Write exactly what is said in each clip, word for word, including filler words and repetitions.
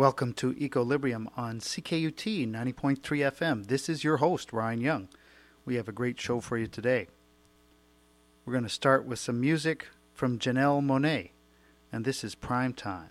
Welcome to Equilibrium on C K U T ninety point three F M. This is your host, Ryan Young. We have a great show for you today. We're going to start with some music from Janelle Monáe, and this is Prime Time.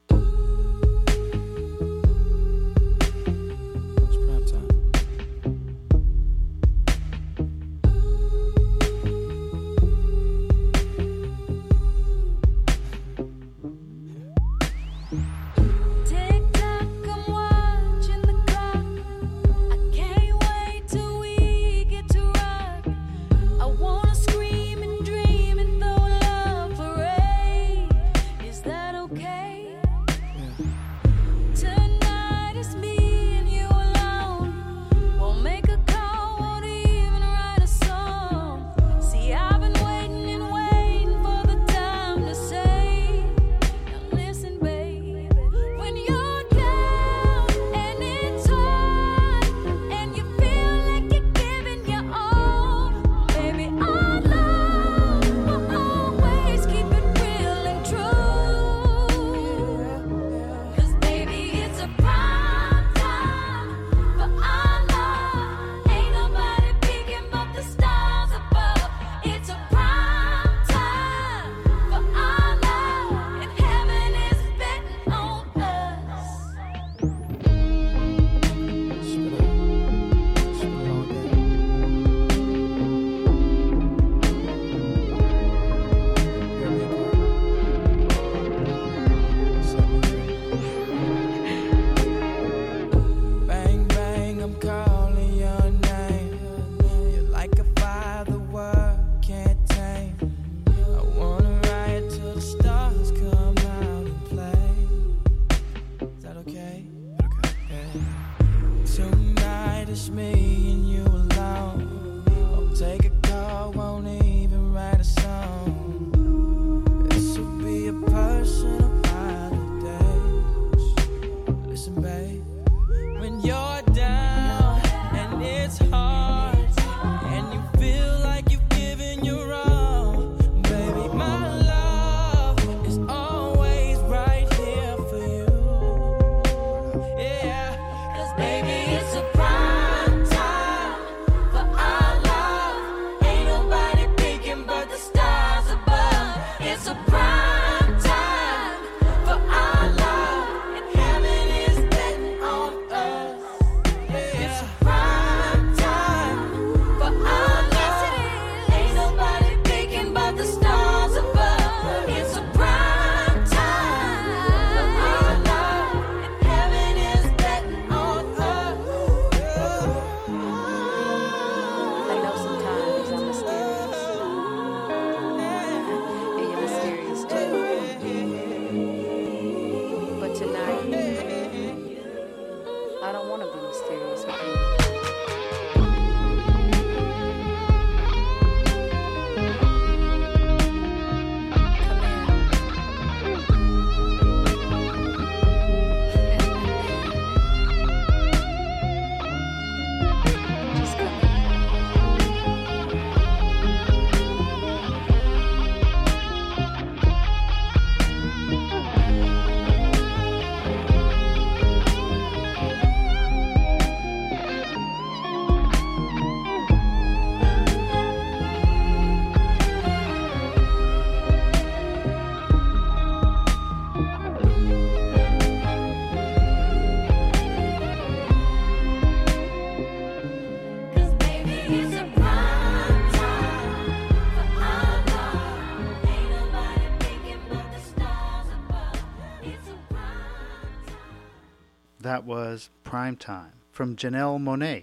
That was Prime Time from Janelle Monáe.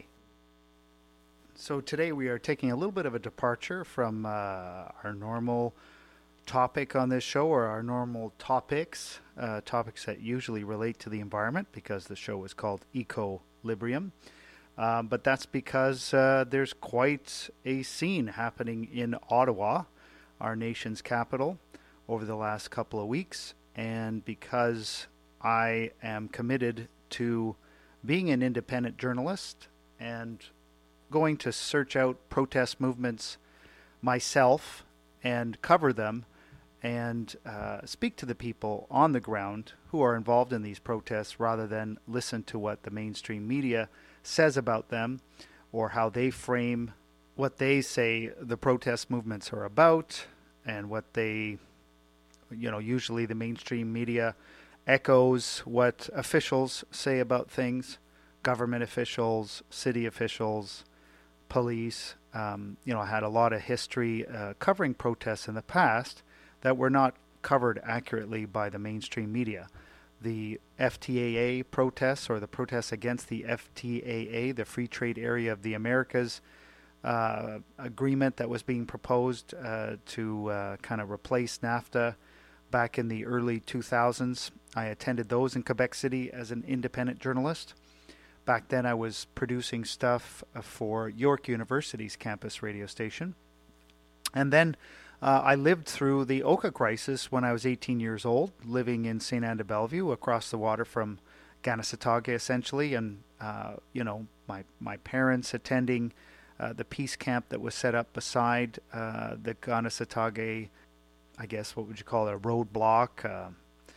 So today we are taking a little bit of a departure from uh, our normal topic on this show, or our normal topics, uh, topics that usually relate to the environment, because the show is called Equilibrium. Uh, but that's because uh, there's quite a scene happening in Ottawa, our nation's capital, over the last couple of weeks. And because I am committed to being an independent journalist and going to search out protest movements myself and cover them and uh, speak to the people on the ground who are involved in these protests rather than listen to what the mainstream media says about them or how they frame what they say the protest movements are about and what they, you know, usually the mainstream media echoes what officials say about things, government officials, city officials, police. Um, you know, I had a lot of history uh, covering protests in the past that were not covered accurately by the mainstream media. The F T A A protests, or the protests against the F T A A, the Free Trade Area of the Americas uh, agreement that was being proposed uh, to uh, kind of replace NAFTA back in the early two thousands. I attended those in Quebec City as an independent journalist. Back then I was producing stuff for York University's campus radio station. And then uh, I lived through the Oka crisis when I was eighteen years old, living in Saint Anne de Bellevue, across the water from Kanesatake, essentially, and uh, you know, my my parents attending uh, the peace camp that was set up beside uh, the Kanesatake, I guess what would you call it, a roadblock uh,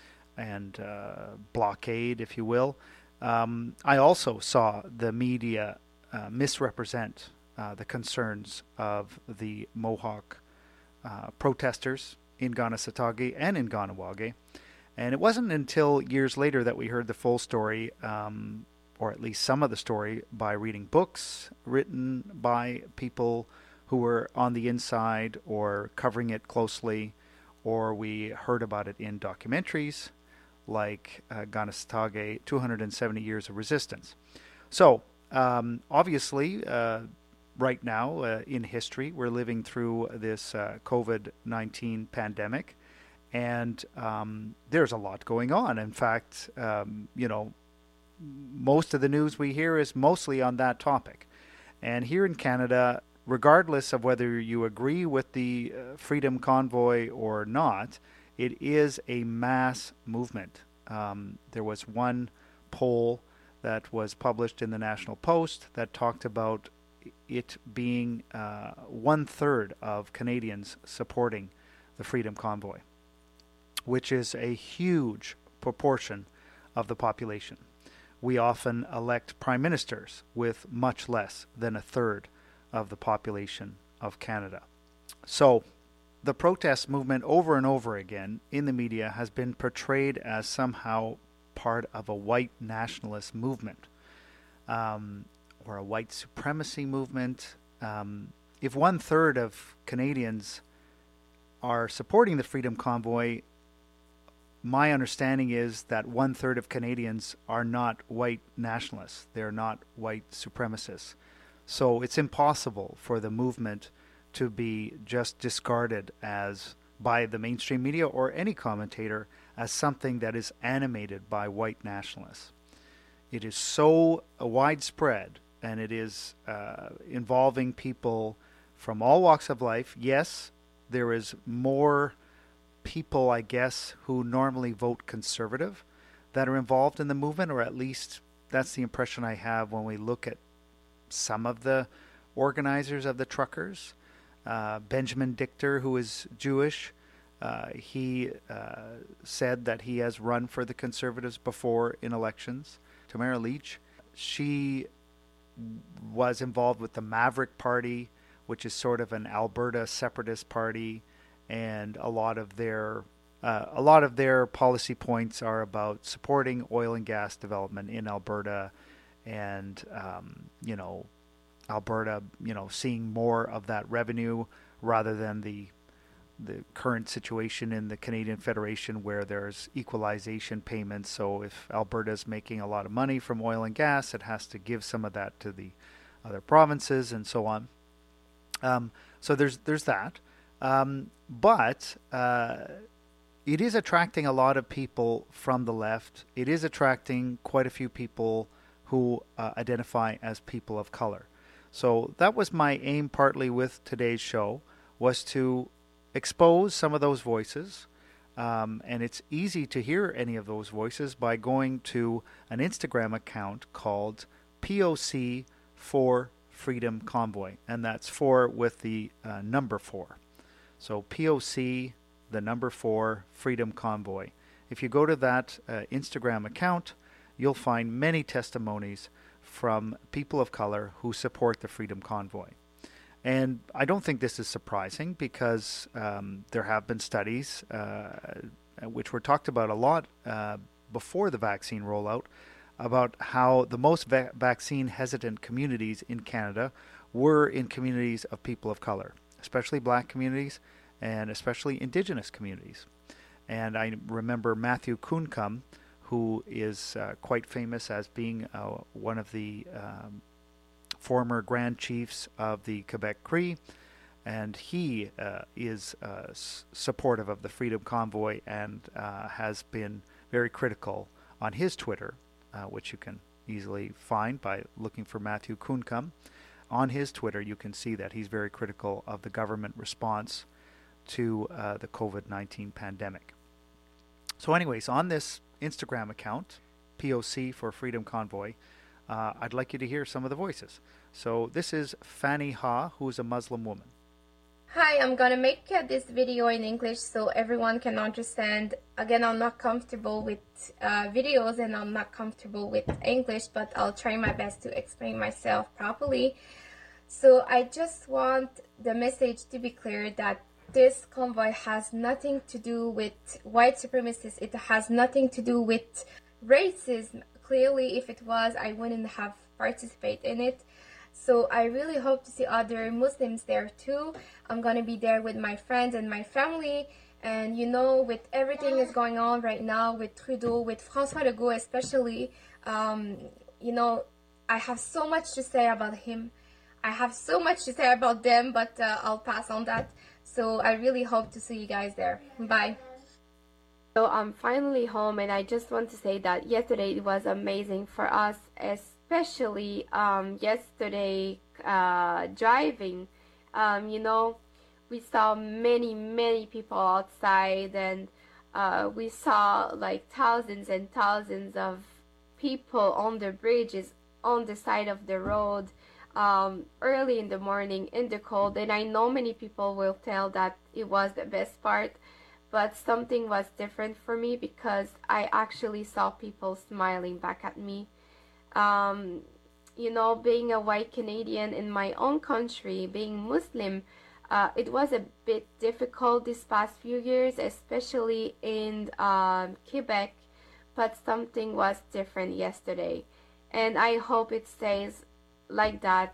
and uh, blockade, if you will. Um, I also saw the media uh, misrepresent uh, the concerns of the Mohawk uh, protesters in Kanesatake and in Kahnawake. And it wasn't until years later that we heard the full story, um, or at least some of the story, by reading books written by people who were on the inside or covering it closely, or we heard about it in documentaries like uh, Kanesatake, two hundred seventy Years of Resistance. So, um, obviously, uh, right now uh, in history, we're living through this uh, COVID nineteen pandemic, and um, there's a lot going on. In fact, um, you know, most of the news we hear is mostly on that topic. And here in Canada, regardless of whether you agree with the uh, Freedom Convoy or not, it is a mass movement. Um, there was one poll that was published in the National Post that talked about it being uh, one third of Canadians supporting the Freedom Convoy, which is a huge proportion of the population. We often elect prime ministers with much less than a third of the population of Canada. So, the protest movement over and over again in the media has been portrayed as somehow part of a white nationalist movement um, or a white supremacy movement. Um, if one third of Canadians are supporting the Freedom Convoy, my understanding is that one third of Canadians are not white nationalists. They're not white supremacists. So it's impossible for the movement to be just discarded as by the mainstream media or any commentator as something that is animated by white nationalists. It is so uh, widespread, and it is uh, involving people from all walks of life. Yes, there is more people, I guess, who normally vote conservative that are involved in the movement, or at least that's the impression I have when we look at some of the organizers of the truckers. Uh, Benjamin Dichter, who is Jewish, uh, he uh, said that he has run for the Conservatives before in elections. Tamara Leach, she was involved with the Maverick Party, which is sort of an Alberta separatist party, and a lot of their uh, a lot of their policy points are about supporting oil and gas development in Alberta, and um, you know. Alberta, you know, seeing more of that revenue rather than the the current situation in the Canadian Federation where there's equalization payments. So if Alberta's making a lot of money from oil and gas, it has to give some of that to the other provinces and so on. Um, so there's there's that. Um, but uh, it is attracting a lot of people from the left. It is attracting quite a few people who uh, identify as people of color. So that was my aim partly with today's show, was to expose some of those voices. Um, and it's easy to hear any of those voices by going to an Instagram account called P O C for Freedom Convoy. And that's four with the uh, number four. So P O C the number four Freedom Convoy. If you go to that uh, Instagram account, you'll find many testimonies from people of color who support the Freedom Convoy. And I don't think this is surprising because um, there have been studies uh, which were talked about a lot uh, before the vaccine rollout about how the most va- vaccine hesitant communities in Canada were in communities of people of color, especially black communities and especially Indigenous communities. And I remember Matthew Kuncum, who is uh, quite famous as being uh, one of the um, former Grand Chiefs of the Quebec Cree, and he uh, is uh, s- supportive of the Freedom Convoy and uh, has been very critical on his Twitter, uh, which you can easily find by looking for Matthew Kuncum. On his Twitter, you can see that he's very critical of the government response to uh, the COVID nineteen pandemic. So anyways, on this Instagram account, P O C for Freedom Convoy, uh, I'd like you to hear some of the voices. So this is Fanny Ha, who is a Muslim woman. Hi, I'm gonna make uh, this video in English so everyone can understand. Again, I'm not comfortable with uh, videos and I'm not comfortable with English, but I'll try my best to explain myself properly. So I just want the message to be clear that this convoy has nothing to do with white supremacists. It has nothing to do with racism. Clearly, if it was, I wouldn't have participated in it. So I really hope to see other Muslims there too. I'm going to be there with my friends and my family. And you know, with everything that's going on right now, with Trudeau, with François Legault especially, um, you know, I have so much to say about him. I have so much to say about them, but uh, I'll pass on that. So I really hope to see you guys there. Bye. So I'm finally home, and I just want to say that yesterday it was amazing for us, especially um, yesterday uh, driving. Um, you know, we saw many, many people outside, and uh, we saw like thousands and thousands of people on the bridges, on the side of the road, um, early in the morning in the cold. And I know many people will tell that it was the best part, but something was different for me because I actually saw people smiling back at me. Um, you know, being a white Canadian in my own country, being Muslim, uh, it was a bit difficult this past few years, especially in um, Quebec, but something was different yesterday. And I hope it stays like that.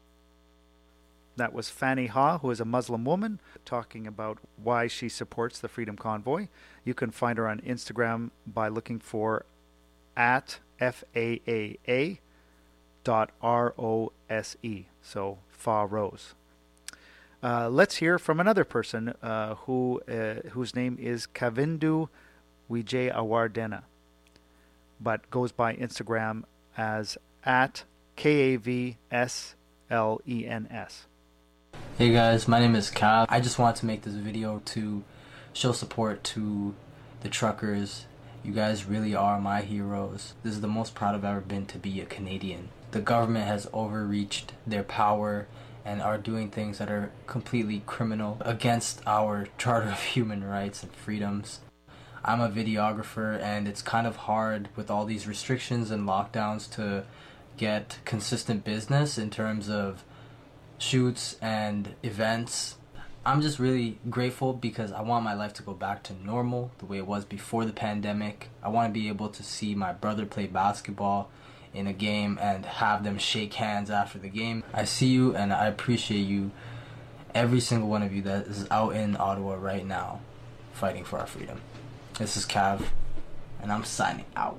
That was Fanny Ha, who is a Muslim woman, talking about why she supports the Freedom Convoy. You can find her on Instagram by looking for at F A A A dot R O S E, so Fa Rose. Uh, let's hear from another person uh, who uh, whose name is Kavindu Wijayawardena, but goes by Instagram as at K A V S L E N S. Hey guys, my name is Cav. I just wanted to make this video to show support to the truckers. You guys really are my heroes. This is the most proud I've ever been to be a Canadian. The government has overreached their power and are doing things that are completely criminal against our Charter of Human Rights and Freedoms. I'm a videographer, and it's kind of hard with all these restrictions and lockdowns to get consistent business in terms of shoots and events. I'm just really grateful because I want my life to go back to normal the way it was before the pandemic. I want to be able to see my brother play basketball in a game and have them shake hands after the game. I see you and I appreciate you, every single one of you that is out in Ottawa right now fighting for our freedom. This is Cav, and I'm signing out.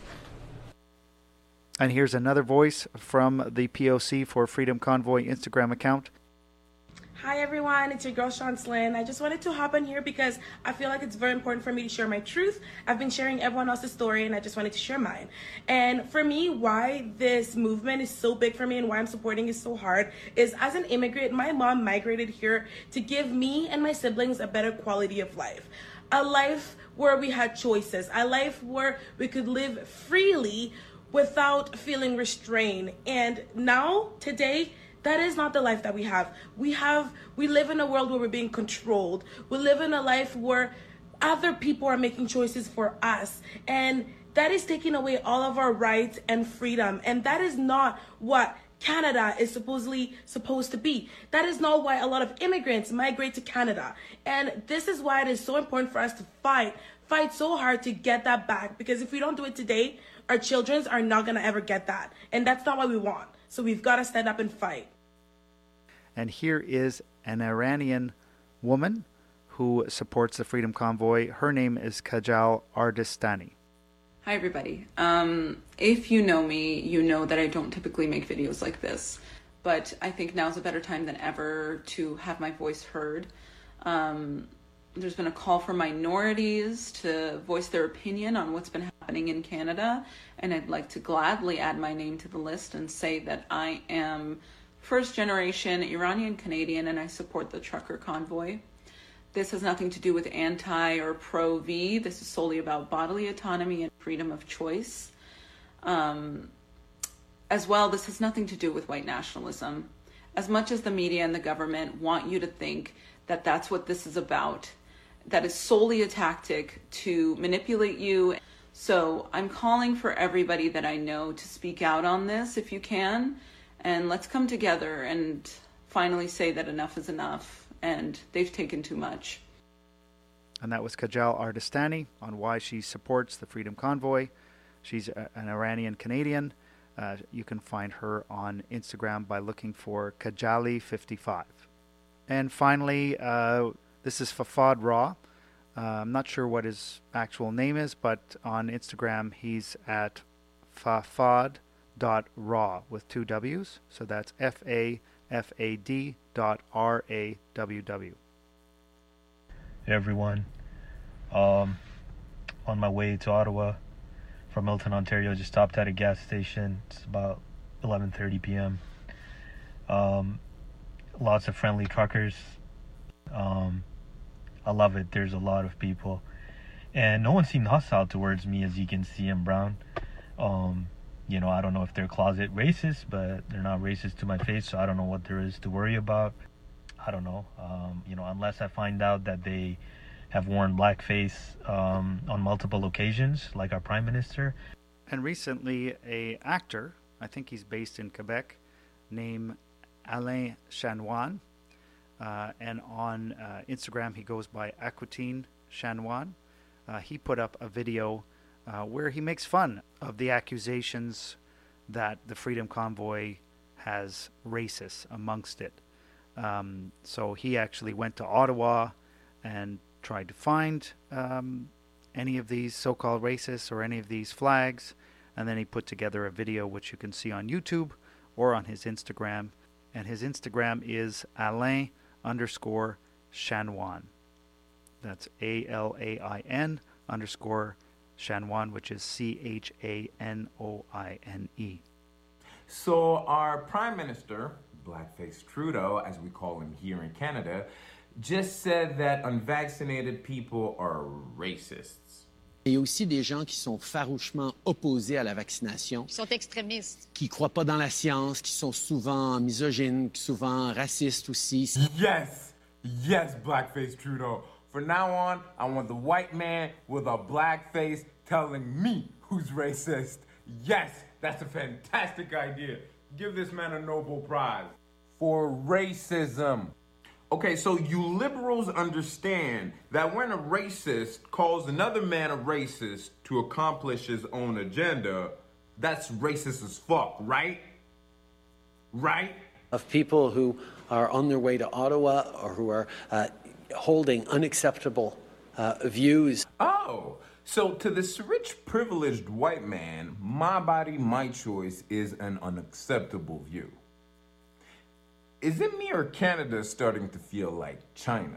And here's another voice from the P O C for Freedom Convoy Instagram account. Hi everyone, it's your girl Chancelyn. I just wanted to hop on here because I feel like it's very important for me to share my truth. I've been sharing everyone else's story and I just wanted to share mine. And for me, why this movement is so big for me and why I'm supporting it so hard is, as an immigrant, my mom migrated here to give me and my siblings a better quality of life. A life where we had choices, a life where we could live freely without feeling restrained. And now, today, That is not the life that we have. We have, we live in a world where we're being controlled. We live in a life where other people are making choices for us. And that is taking away all of our rights and freedom. And that is not what Canada is supposedly supposed to be. That is not why a lot of immigrants migrate to Canada. And this is why it is so important for us to fight, fight so hard to get that back. Because if we don't do it today, our children are not going to ever get that. And that's not what we want. So we've got to stand up and fight. And here is an Iranian woman who supports the Freedom Convoy. Her name is Kajal Ardestani. Hi, everybody. Um, if you know me, you know that I don't typically make videos like this. But I think now's a better time than ever to have my voice heard. Um, there's been a call for minorities to voice their opinion on what's been happening in Canada. And I'd like to gladly add my name to the list and say that I am first generation Iranian Canadian and I support the trucker convoy. This has nothing to do with anti or pro-V. This is solely about bodily autonomy and freedom of choice. Um, as well, this has nothing to do with white nationalism. As much as the media and the government want you to think that that's what this is about, that is solely a tactic to manipulate you. So I'm calling for everybody that I know to speak out on this if you can. And let's come together and finally say that enough is enough and they've taken too much. And that was Kajal Ardestani on why she supports the Freedom Convoy. She's a, an Iranian Canadian. Uh, you can find her on Instagram by looking for Kajali fifty-five. And finally, uh, this is Fafad Raw. Uh, I'm not sure what his actual name is, but on Instagram he's at fafad dot raw with two W's. So that's F A F A D dot R A W W. Hey everyone. Um, on my way to Ottawa from Milton, Ontario, just stopped at a gas station. It's about eleven thirty p.m. Um, lots of friendly truckers. Um, I love it. There's a lot of people. And no one seemed hostile towards me, as you can see. I'm brown. Um, you know, I don't know if they're closet racist, but they're not racist to my face, so I don't know what there is to worry about. I don't know. Um, you know, unless I find out that they have worn blackface um, on multiple occasions, like our Prime Minister. And recently, a actor, I think he's based in Quebec, named Alain Chanoine. Uh, and on uh, Instagram, he goes by Aquatine Chanoine. Uh, he put up a video uh, where he makes fun of the accusations that the Freedom Convoy has racists amongst it. Um, so he actually went to Ottawa and tried to find um, any of these so-called racists or any of these flags, and then he put together a video which you can see on YouTube or on his Instagram. And his Instagram is Alain underscore Chanoine. That's A L A I N underscore Chanoine, which is C H A N O I N E. So our Prime Minister, Blackface Trudeau, as we call him here in Canada, just said that unvaccinated people are racists. Il y a aussi des gens qui sont farouchement opposés à la vaccination. Qui sont extrémistes. Qui croient pas dans la science, qui sont souvent misogynes, souvent racistes aussi. Yes, yes, Blackface Trudeau. From now on, I want the white man with a black face telling me who's racist. Yes, that's a fantastic idea. Give this man a Nobel Prize for racism. Okay, so you liberals understand that when a racist calls another man a racist to accomplish his own agenda, that's racist as fuck, right? Right? Of people who are on their way to Ottawa or who are uh, holding unacceptable uh, views. Oh, so to this rich, privileged white man, my body, my choice is an unacceptable view. Is it me or Canada starting to feel like China?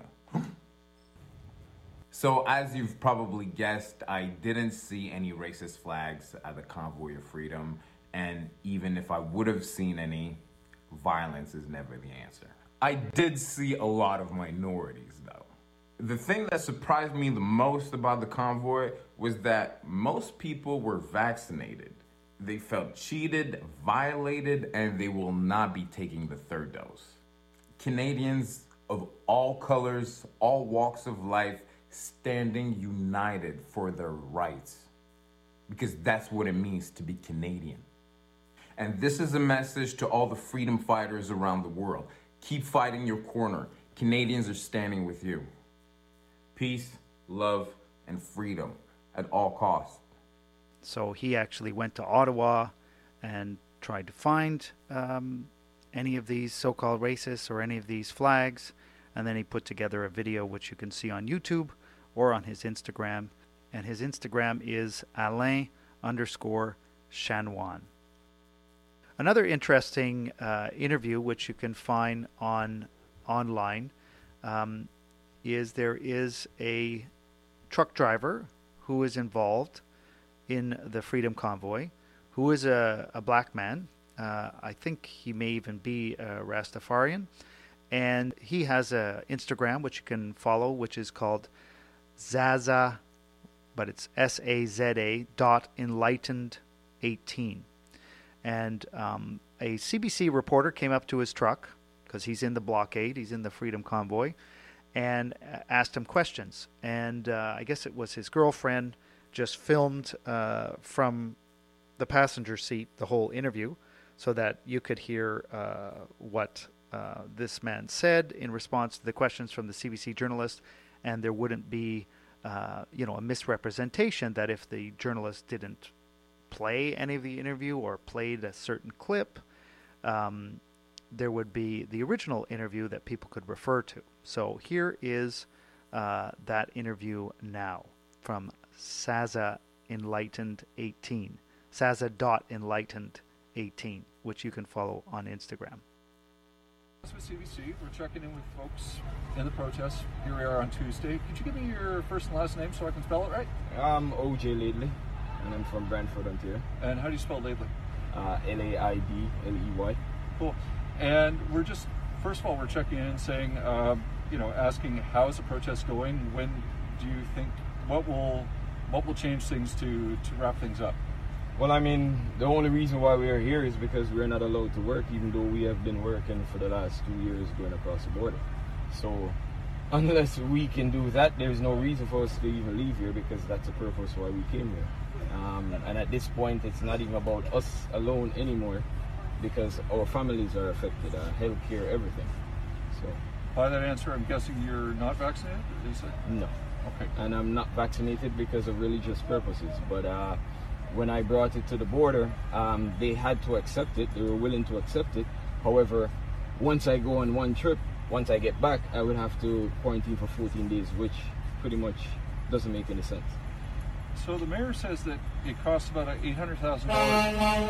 So as you've probably guessed, I didn't see any racist flags at the Convoy of Freedom. And even if I would have seen any, violence is never the answer. I did see a lot of minorities, though. The thing that surprised me the most about the convoy was that most people were vaccinated. they felt cheated, violated, and they will not be taking the third dose. Canadians of all colors, all walks of life, standing united for their rights. Because that's what it means to be Canadian. And this is a message to all the freedom fighters around the world. Keep fighting your corner. Canadians are standing with you. Peace, love, and freedom at all costs. So he actually went to Ottawa and tried to find um, any of these so-called racists or any of these flags, and then he put together a video which you can see on YouTube or on his Instagram, and his Instagram is Alain underscore Chanoine. Another interesting uh, interview which you can find on online um, is there is a truck driver who is involved in the Freedom Convoy, who is a, a black man. Uh, I think he may even be a Rastafarian. And he has a Instagram which you can follow, which is called Zaza, but it's S A Z A dot enlightened eighteen. And um, a C B C reporter came up to his truck, because he's in the blockade, he's in the Freedom Convoy, and asked him questions. And uh, I guess it was his girlfriend just filmed uh, from the passenger seat the whole interview so that you could hear uh, what uh, this man said in response to the questions from the C B C journalist, and there wouldn't be uh, you know, a misrepresentation that if the journalist didn't play any of the interview or played a certain clip, um, there would be the original interview that people could refer to. So here is uh, that interview now from Zaza Enlightened eighteen, Zaza dot enlightened eighteen, which you can follow on Instagram. With C B C, we're checking in with folks in the protest. Here we are on Tuesday. Could you give me your first and last name so I can spell it right? I'm O J Laidley, and I'm from Brantford, Ontario. And how do you spell Laidley? Uh, L A I D L E Y. Cool. And we're just, first of all, we're checking in saying, uh, you know, asking how is the protest going? When do you think, what will what will change things to, to wrap things up? Well, I mean, the only reason why we are here is because we're not allowed to work, even though we have been working for the last two years going across the border. So unless we can do that, there's no reason for us to even leave here, because that's the purpose why we came here. Um, and at this point, it's not even about us alone anymore, because our families are affected, uh, healthcare, everything. So by that answer, I'm guessing you're not vaccinated, is it? No. Okay. And I'm not vaccinated because of religious purposes. But uh, when I brought it to the border, um, they had to accept it. They were willing to accept it. However, once I go on one trip, once I get back, I would have to quarantine for fourteen days, which pretty much doesn't make any sense. So the mayor says that it costs about eight hundred thousand dollars.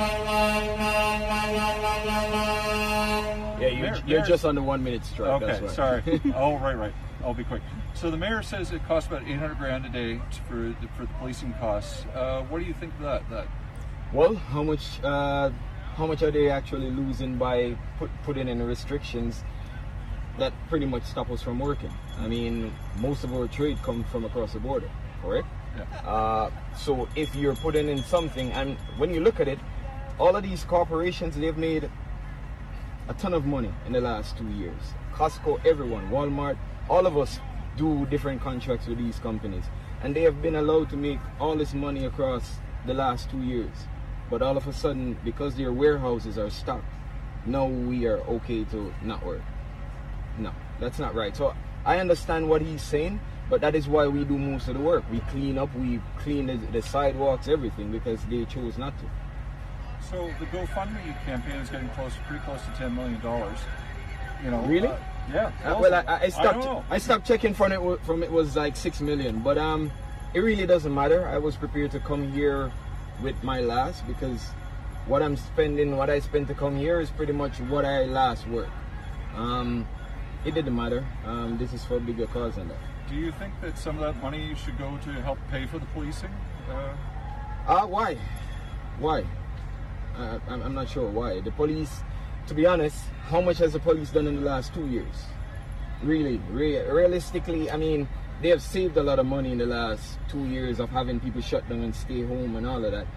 Yeah, you're, mayor, you're mayor. just on the one minute strike. Okay, that's right. sorry. Oh, right, right. I'll be quick. So the mayor says it costs about eight hundred grand a day for the, for the policing costs. Uh, what do you think of that? That well, how much uh, how much are they actually losing by put, putting in restrictions that pretty much stop us from working? I mean, most of our trade comes from across the border, correct? Yeah. Uh, so if you're putting in something, and when you look at it, all of these corporations, they've made a ton of money in the last two years. Costco, everyone, Walmart, all of us do different contracts with these companies, and they have been allowed to make all this money across the last two years. But all of a sudden, because their warehouses are stocked, now we are okay to not work. No, that's not right. So I understand what he's saying, but that is why we do most of the work. We clean up, we clean the, the sidewalks, everything, because they chose not to. So the GoFundMe campaign is getting close, pretty close to ten million dollars. You know, really? Uh, yeah. Uh, well, I, I stopped. I, I stopped checking from it. From it was like six million, but um, it really doesn't matter. I was prepared to come here with my last, because what I'm spending, what I spent to come here, is pretty much what I last worked. Um, it didn't matter. Um, this is for a bigger cause than that. Do you think that some of that money should go to help pay for the policing? Uh, uh why? Why? Uh, I'm, I'm not sure why. The police, to be honest, how much has the police done in the last two years? Really, re realistically, I mean, they have saved a lot of money in the last two years of having people shut down and stay home and all of that.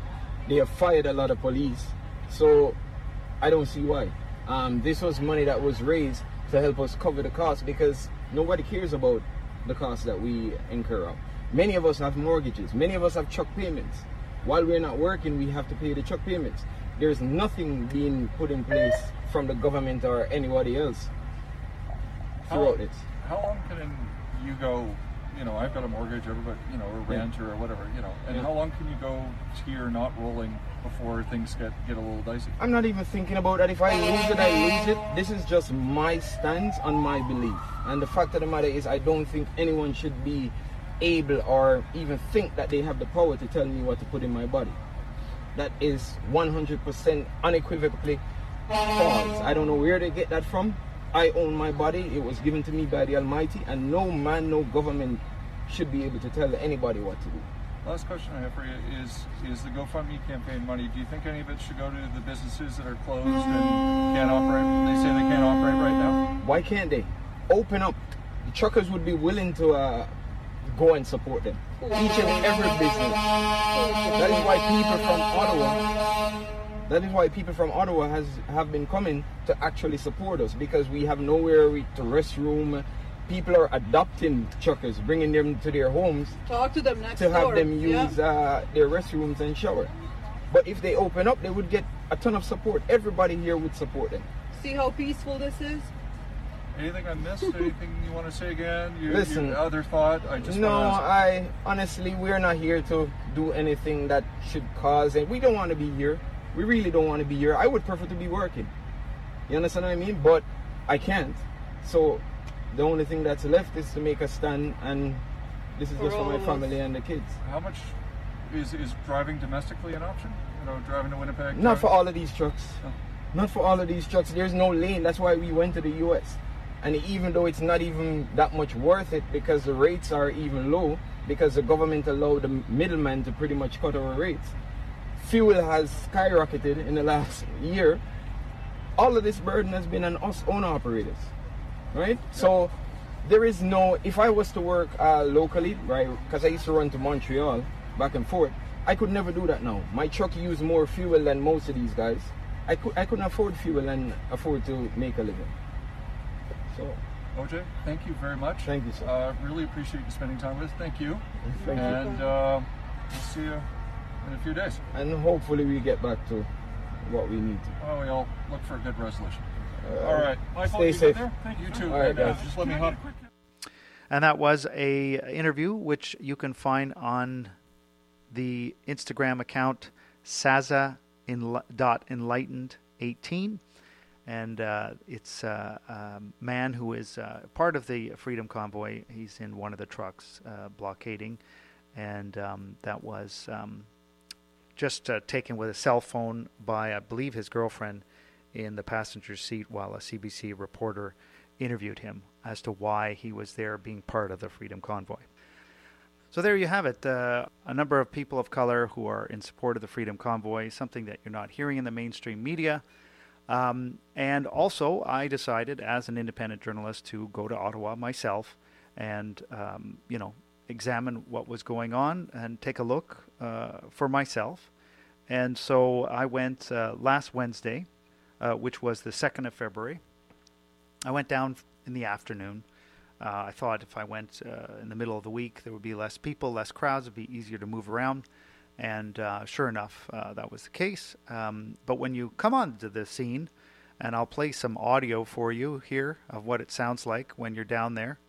They have fired a lot of police. So I don't see why. Um, this was money that was raised to help us cover the cost, because nobody cares about the cost that we incur of. Many of us have mortgages. Many of us have truck payments. While we're not working, we have to pay the truck payments. There's nothing being put in place from the government or anybody else throughout how, it. How long can you go, you know, I've got a mortgage, everybody, you know, or rent Yeah. or whatever, you know, and Yeah. how long can you go here not rolling before things get, get a little dicey? I'm not even thinking about that. If I lose it, I lose it. This is just my stance on my belief. And the fact of the matter is, I don't think anyone should be able or even think that they have the power to tell me what to put in my body. That is one hundred percent unequivocally false. I don't know where they get that from. I own my body. It was given to me by the Almighty, and no man, no government should be able to tell anybody what to do. Last question I have for you is, is the GoFundMe campaign money, do you think any of it should go to the businesses that are closed and can't operate? They say they can't operate right now? Why can't they? Open up. The truckers would be willing to uh, go and support them. Each and every business. That is why people from Ottawa, that is why people from Ottawa has have been coming to actually support us, because we have nowhere to restroom. People are adopting truckers, bringing them to their homes. Talk to them next to have door. them use yeah. uh, their restrooms and shower. But if they open up, they would get a ton of support. Everybody here would support them. See how peaceful this is? Anything I missed? Anything you want to say again? Your, Listen, your other thought? I just no, want to ask. I honestly, we're not here to do anything that should cause, and we don't want to be here. We really don't want to be here. I would prefer to be working. You understand what I mean? But I can't. So the only thing that's left is to make a stand, and this is For just for all my of us. family and the kids. How much is, is driving domestically an option? You know, driving to Winnipeg? Not driving- for all of these trucks. Oh. Not for all of these trucks. There's no lane. That's why we went to the U S. And even though it's not even that much worth it, because the rates are even low, because the government allowed the middleman to pretty much cut our rates. Fuel has skyrocketed in the last year. All of this burden has been on us owner operators, right? Yeah. So there is no, if I was to work uh, locally, right, because I used to run to Montreal back and forth, I could never do that now. My truck used more fuel than most of these guys. I, could, I couldn't afford fuel and afford to make a living. So, O J, thank you very much. Thank you, sir. Uh, really appreciate you spending time with us. Thank you. Thank you. and uh, we'll see you in a few days. And hopefully we get back to what we need to. Oh, we all look for a good resolution. Uh, all right. Michael, stay you safe. good there? Thank you too. All right, and, uh, guys. just let me hop. And that was a interview which you can find on the Instagram account saza dot enlightened eighteen. And uh, it's uh, a man who is uh, part of the Freedom Convoy. He's in one of the trucks uh, blockading. And um, that was um, just uh, taken with a cell phone by, I believe, his girlfriend in the passenger seat while a C B C reporter interviewed him as to why he was there being part of the Freedom Convoy. So there you have it. Uh, a number of people of color who are in support of the Freedom Convoy, something that you're not hearing in the mainstream media. Um, and also, I decided as an independent journalist to go to Ottawa myself and, um, you know, examine what was going on and take a look uh, for myself. And so I went uh, last Wednesday, uh, which was the second of February. I went down in the afternoon. Uh, I thought if I went uh, in the middle of the week, there would be less people, less crowds, it would be easier to move around. And uh, sure enough, uh, that was the case. Um, but when you come onto the scene, and I'll play some audio for you here of what it sounds like when you're down there.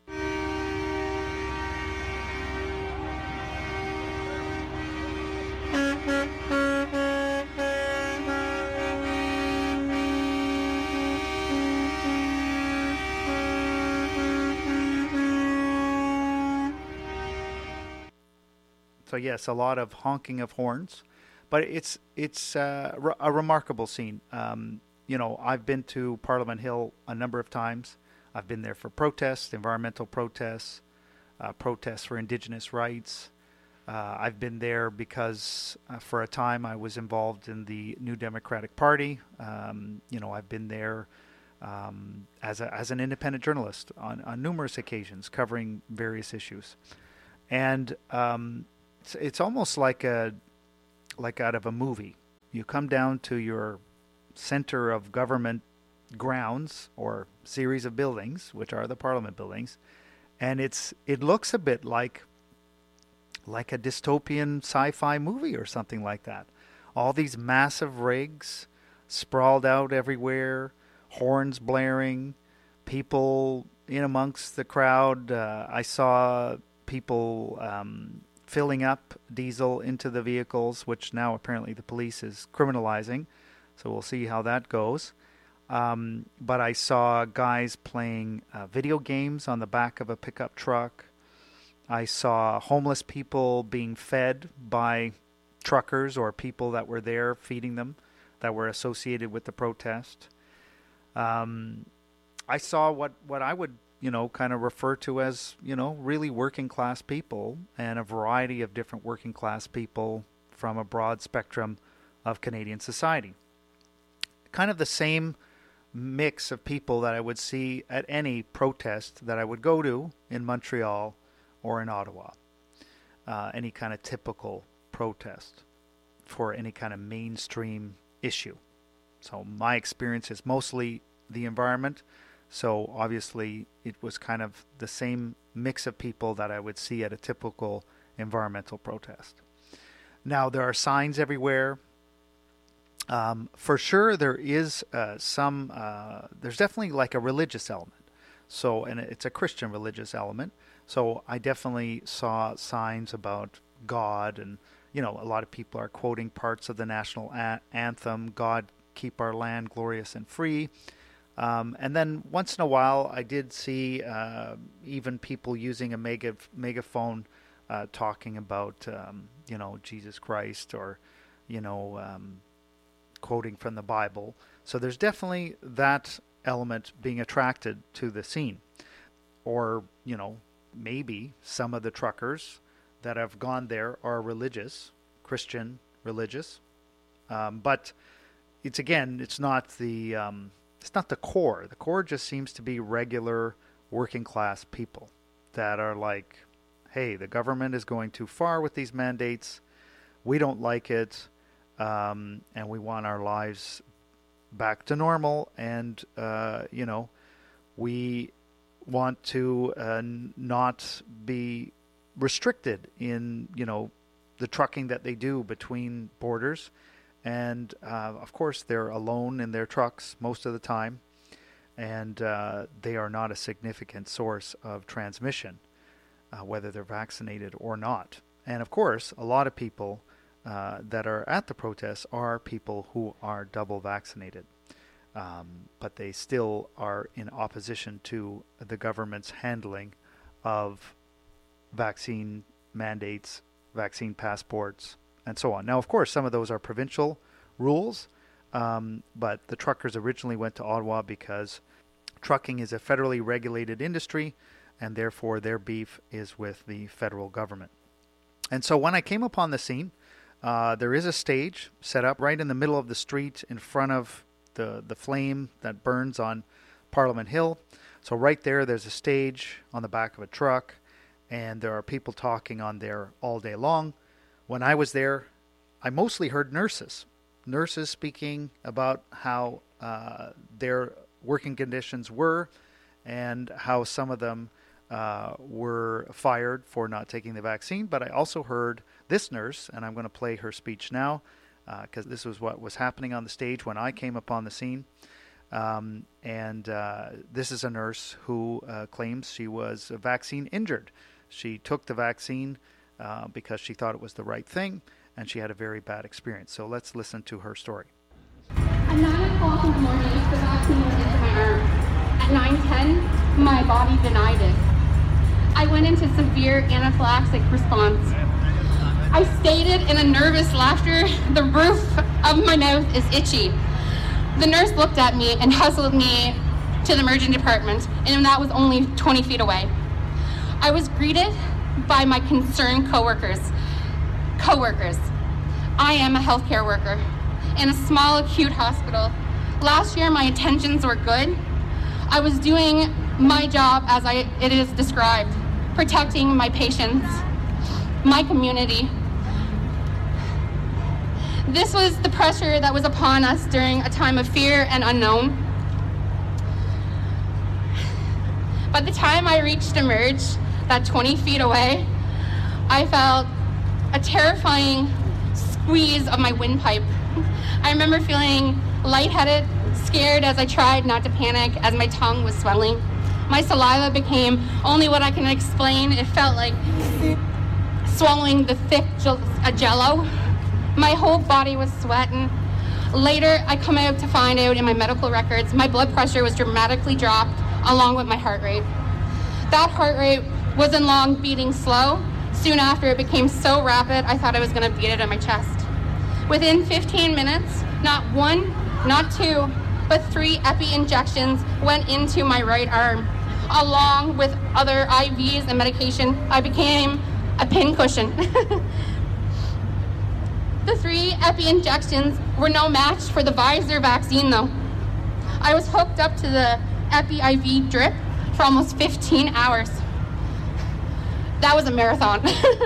So yes, a lot of honking of horns, but it's it's uh, a remarkable scene. Um, you know, I've been to Parliament Hill a number of times. I've been there for protests, environmental protests, uh, protests for Indigenous rights. Uh, I've been there because uh, for a time I was involved in the New Democratic Party. Um, you know, I've been there um, as a, as an independent journalist on, on numerous occasions covering various issues, and um, It's, it's almost like a like out of a movie. You come down to your center of government grounds or series of buildings, which are the Parliament buildings, and it's it looks a bit like like a dystopian sci-fi movie or something like that. All these massive rigs sprawled out everywhere, horns blaring, people in amongst the crowd. Uh, I saw people um, filling up diesel into the vehicles, which now apparently the police is criminalizing. So we'll see how that goes. Um, but I saw guys playing uh, video games on the back of a pickup truck. I saw homeless people being fed by truckers or people that were there feeding them that were associated with the protest. Um, I saw what, what I would, you know, kind of refer to as, you know, really working class people, and a variety of different working class people from a broad spectrum of Canadian society. Kind of the same mix of people that I would see at any protest that I would go to in Montreal or in Ottawa. Uh, any kind of typical protest for any kind of mainstream issue. So my experience is mostly the environment. So obviously it was kind of the same mix of people that I would see at a typical environmental protest. Now there are signs everywhere. Um, for sure there is uh, some, uh, there's definitely like a religious element. So, and it's a Christian religious element. So I definitely saw signs about God, and, you know, a lot of people are quoting parts of the national a- anthem, God keep our land glorious and free. Um, and then once in a while I did see uh, even people using a mega, megaphone uh, talking about, um, you know, Jesus Christ, or, you know, um, quoting from the Bible. So there's definitely that element being attracted to the scene. Or, you know, maybe some of the truckers that have gone there are religious, Christian religious. Um, but it's, again, it's not the um, it's not the core. The core just seems to be regular working class people that are like, hey, the government is going too far with these mandates. We don't like it. Um, and we want our lives back to normal. And, uh, you know, we want to uh, not be restricted in, you know, the trucking that they do between borders. And, uh, of course, they're alone in their trucks most of the time. And uh, they are not a significant source of transmission, uh, whether they're vaccinated or not. And, of course, a lot of people uh, that are at the protests are people who are double vaccinated. Um, but they still are in opposition to the government's handling of vaccine mandates, vaccine passports, and so on. Now, of course, some of those are provincial rules, um, but the truckers originally went to Ottawa because trucking is a federally regulated industry, and therefore their beef is with the federal government. And so when I came upon the scene, uh, there is a stage set up right in the middle of the street in front of the, the flame that burns on Parliament Hill. So right there, there's a stage on the back of a truck, and there are people talking on there all day long. When I was there, I mostly heard nurses. Nurses speaking about how uh, their working conditions were, and how some of them uh, were fired for not taking the vaccine. But I also heard this nurse, and I'm going to play her speech now, because uh, this was what was happening on the stage when I came upon the scene. Um, and uh, this is a nurse who uh, claims she was vaccine injured. She took the vaccine uh, because she thought it was the right thing, and she had a very bad experience. So let's listen to her story. At nine o'clock in the morning, the vaccine went into my arm. At nine ten, my body denied it. I went into severe anaphylactic response. I stated in a nervous laughter, the roof of my mouth is itchy. The nurse looked at me and hustled me to the emergency department, and that was only twenty feet away. I was greeted by my concerned coworkers. Coworkers. I am a healthcare worker in a small acute hospital. Last year, my intentions were good. I was doing my job as I, it is described, protecting my patients, my community. This was the pressure that was upon us during a time of fear and unknown. By the time I reached Emerge, that twenty feet away, I felt a terrifying squeeze of my windpipe. I remember feeling lightheaded, scared as I tried not to panic as my tongue was swelling. My saliva became only what I can explain. It felt like swallowing the thick gel- a jello. My whole body was sweating. Later, I come out to find out in my medical records, my blood pressure was dramatically dropped along with my heart rate. That heart rate wasn't long beating slow. Soon after, it became so rapid, I thought I was gonna beat it in my chest. Within fifteen minutes, not one, not two, but three epi injections went into my right arm. Along with other I Vs and medication, I became a pincushion. The three epi injections were no match for the Pfizer vaccine though. I was hooked up to the epi I V drip for almost fifteen hours. That was a marathon.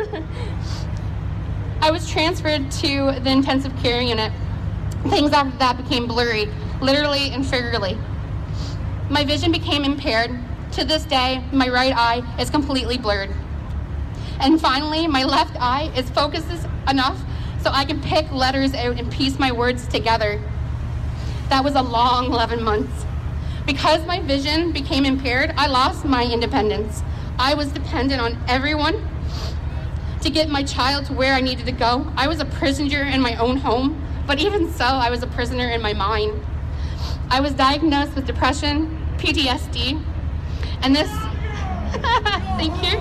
I was transferred to the intensive care unit. Things after that became blurry, literally and figuratively. My vision became impaired. To this day, my right eye is completely blurred. And finally, my left eye is focused enough so I can pick letters out and piece my words together. That was a long eleven months. Because my vision became impaired, I lost my independence. I was dependent on everyone to get my child to where I needed to go. I was a prisoner in my own home, but even so, I was a prisoner in my mind. I was diagnosed with depression, P T S D, and this, thank you.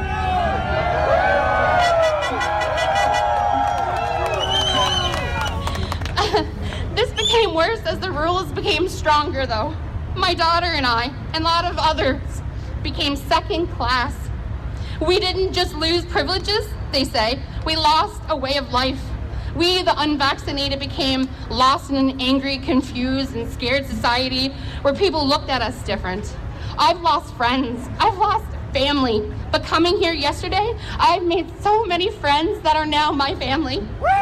This became worse as the rules became stronger though. My daughter and I, and a lot of others, became second class. We didn't just lose privileges, they say, we lost a way of life. We, the unvaccinated, became lost in an angry, confused, and scared society where people looked at us different. I've lost friends, I've lost family, but coming here yesterday, I've made so many friends that are now my family.